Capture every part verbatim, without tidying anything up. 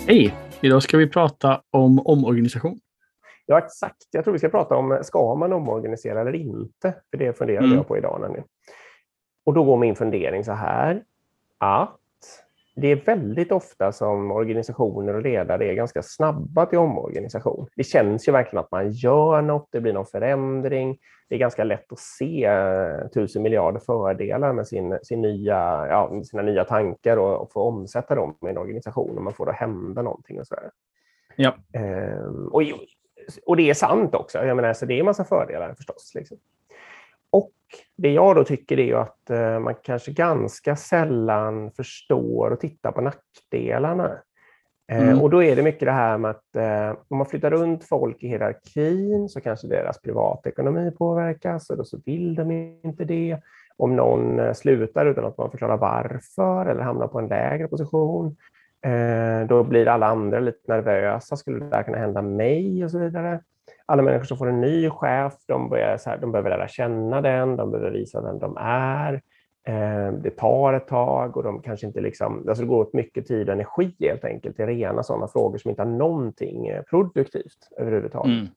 Hej! Idag ska vi prata om omorganisation. Ja, exakt. Jag tror vi ska prata om, ska man omorganisera eller inte? För det funderar Mm. jag på idag. Nämligen. Och då går min fundering så här, att det är väldigt ofta som organisationer och ledare är ganska snabba till omorganisation. Det känns ju verkligen att man gör något, det blir någon förändring. Det är ganska lätt att se tusen miljarder fördelar med sin, sin nya, ja, sina nya tankar och, och få omsätta dem i en organisation och man får det hända någonting och så där. Ja. Ehm, och, och det är sant också. Jag menar, så det är en massa fördelar förstås. Liksom. Och det jag då tycker är ju att eh, man kanske ganska sällan förstår och tittar på nackdelarna. Eh, Mm. och då är det mycket det här med att eh, om man flyttar runt folk i hierarkin så kanske deras privatekonomi påverkas och då så vill de inte det. Om någon eh, slutar utan att man förklarar varför eller hamnar på en lägre position, eh, då blir alla andra lite nervösa. Skulle det där kunna hända mig och så vidare. Alla människor som får en ny chef, de, börjar så här, de behöver lära känna den, de behöver visa vem de är. Eh, det tar ett tag och de kanske inte liksom, alltså det går åt mycket tid och energi helt enkelt till rena sådana frågor som inte har någonting produktivt överhuvudtaget.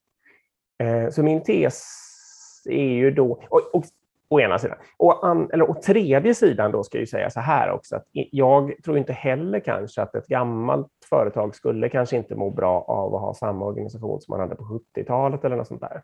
Mm. Eh, så min tes är ju då, och, och, å ena sidan, och, an, eller, och tredje sidan då ska jag ju säga så här också, att jag tror inte heller kanske att ett gammalt företag skulle kanske inte må bra av att ha samma organisation som man hade på sjuttiotalet eller något sånt där.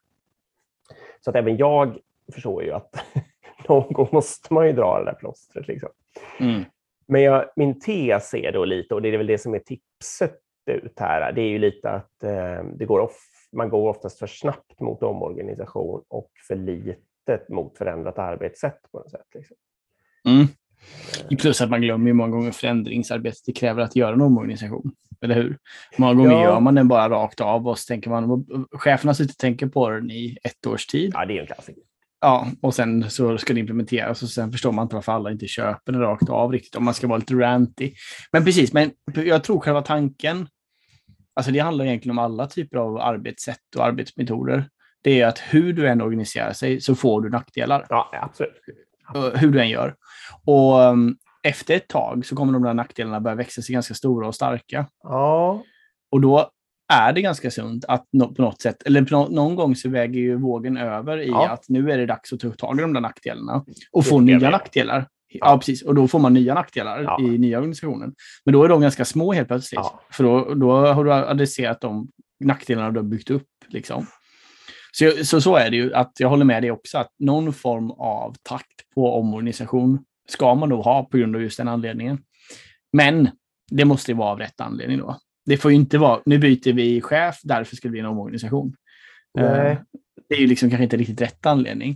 Så att även jag förstår ju att någon gång måste man ju dra det där plåstret liksom. Mm. Men jag, min tes är då lite, och det är väl det som är tipset ut här, det är ju lite att eh, det går off, man går oftast för snabbt mot omorganisation och för lite mot förändrat arbetssätt på något sätt. Liksom. Mm. Plus att man glömmer ju många gånger förändringsarbetet det kräver att göra en omorganisation, eller hur? Många gånger ja. Gör man den bara rakt av och så tänker man, cheferna sitter och tänker på den i ett års tid. Ja, det är en klassiker. Ja, och sen så ska det implementeras och sen förstår man inte varför alla inte köper det rakt av riktigt om man ska vara lite ranty. Men precis, men jag tror själva tanken, alltså det handlar egentligen om alla typer av arbetssätt och arbetsmetoder. Det är att hur du än organiserar sig så får du nackdelar. Ja, absolut. absolut. Hur du än gör. Och um, efter ett tag så kommer de där nackdelarna börja växa sig ganska stora och starka. Ja. Och då är det ganska sunt att no- på något sätt, eller på no- någon gång så väger ju vågen över i ja. Att nu är det dags att ta tag i de där nackdelarna och få nya nackdelar. Ja. ja, precis. Och då får man nya nackdelar ja. I nya organisationen. Men då är de ganska små helt plötsligt. Ja. För då, då har du adresserat de nackdelarna du har byggt upp liksom. Så, så så är det ju att jag håller med dig också att någon form av takt på omorganisation ska man nog ha på grund av just den anledningen. Men det måste ju vara av rätt anledning då. Det får ju inte vara, nu byter vi chef, därför ska det bli en omorganisation. Nej. Det är ju liksom kanske inte riktigt rätt anledning.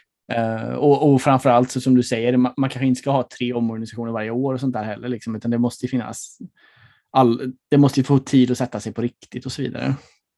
Och, och framförallt så som du säger, man, man kanske inte ska ha tre omorganisationer varje år och sånt där heller, liksom, utan det måste finnas, all, det måste få tid att sätta sig på riktigt och så vidare.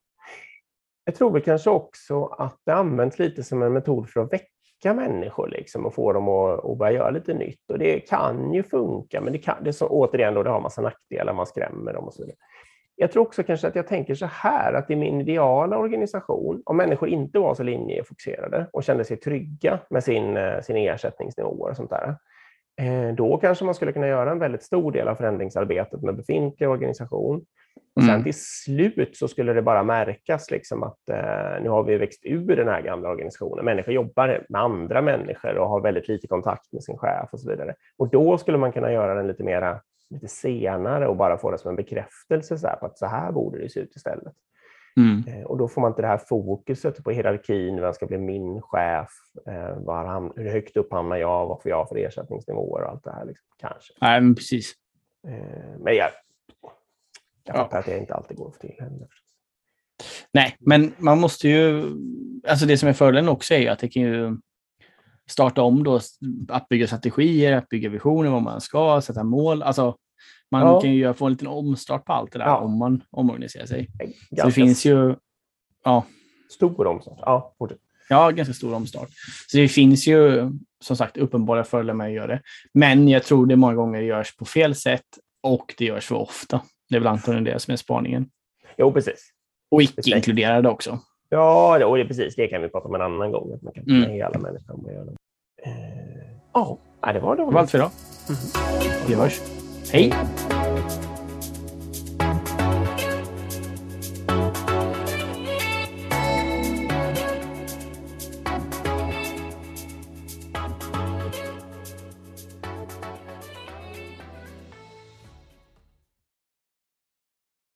Jag tror väl kanske också att det används lite som en metod för att väcka människor liksom, och få dem att, att börja göra lite nytt. Och det kan ju funka, men det kan, det är så, återigen då, det har massa nackdelar, man skrämmer dem och så vidare. Jag tror också kanske att jag tänker så här, att i min ideala organisation, om människor inte var så linjefokuserade och kände sig trygga med sin, sin ersättningsnivåer och sånt där, då kanske man skulle kunna göra en väldigt stor del av förändringsarbetet med befintlig organisation. Och sen till slut så skulle det bara märkas liksom att eh, nu har vi växt ur den här gamla organisationen. Människor jobbar med andra människor och har väldigt lite kontakt med sin chef och så vidare. Och då skulle man kunna göra den lite mera, lite senare och bara få det som en bekräftelse så här, på att så här borde det se ut istället. Mm. Eh, och då får man inte det här fokuset på hierarkin, vem ska bli min chef, eh, var han, hur högt upp hamnar jag, vad får jag för ersättningsnivåer och allt det här liksom, kanske. Nej, men precis. Eh, men jag Jag fattar ja. Att det inte alltid går för till henne. Nej, men man måste ju, alltså det som är fördelen också är ju att det kan ju starta om då, att bygga strategier, att bygga visioner, vad man ska, sätta mål. Alltså man ja. Kan ju få en liten omstart på allt det där ja. Om man omorganiserar sig. Ganska så det finns ju ja. Stor omstart. Ja, fortsätt. Ja, ganska stor omstart. Så det finns ju som sagt uppenbara fördelar med att göra det. Men jag tror det många gånger görs på fel sätt och det görs för ofta. Det är väl antagligen det som är spaningen. Jo, precis. Och icke-inkluderade också. Ja, det, och det är precis. Det kan vi prata om en annan gång. Att man kan mm. hela människan med göra det. Eh, oh, det var det. Det var allt för idag. Mm. Vi hörs. Hej!